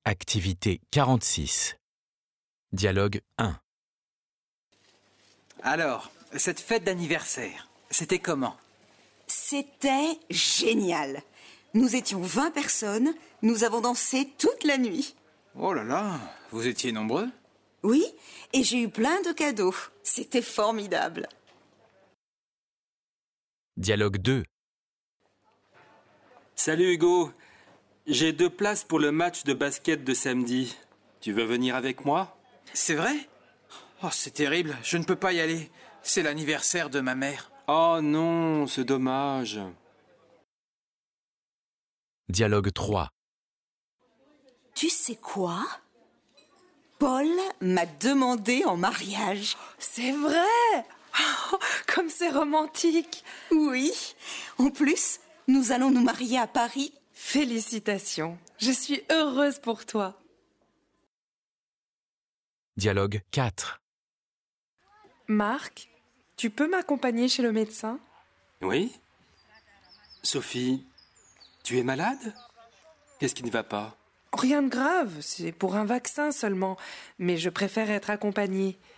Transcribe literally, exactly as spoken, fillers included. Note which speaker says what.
Speaker 1: Activité quarante-six. Dialogue un.
Speaker 2: Alors, cette fête d'anniversaire, c'était comment?
Speaker 3: C'était génial. Nous étions vingt personnes, nous avons dansé toute la nuit.
Speaker 2: Oh là là, vous étiez nombreux?
Speaker 3: Oui, et j'ai eu plein de cadeaux. C'était formidable.
Speaker 1: Dialogue deux.
Speaker 4: Salut Hugo, j'ai deux places pour le match de basket de samedi. Tu veux venir avec moi?
Speaker 2: C'est vrai? Oh, c'est terrible, je ne peux pas y aller. C'est l'anniversaire de ma mère.
Speaker 4: Oh non, c'est dommage.
Speaker 1: Dialogue trois.
Speaker 3: Tu sais quoi? Paul m'a demandé en mariage.
Speaker 5: C'est vrai! Oh, comme c'est romantique!
Speaker 3: Oui, en plus, nous allons nous marier à Paris.
Speaker 5: Félicitations, je suis heureuse pour toi.
Speaker 1: Dialogue quatre.
Speaker 5: Marc, tu peux m'accompagner chez le médecin?
Speaker 4: Oui? Sophie, tu es malade? Qu'est-ce qui ne va pas?
Speaker 5: Rien de grave, c'est pour un vaccin seulement, mais je préfère être accompagnée.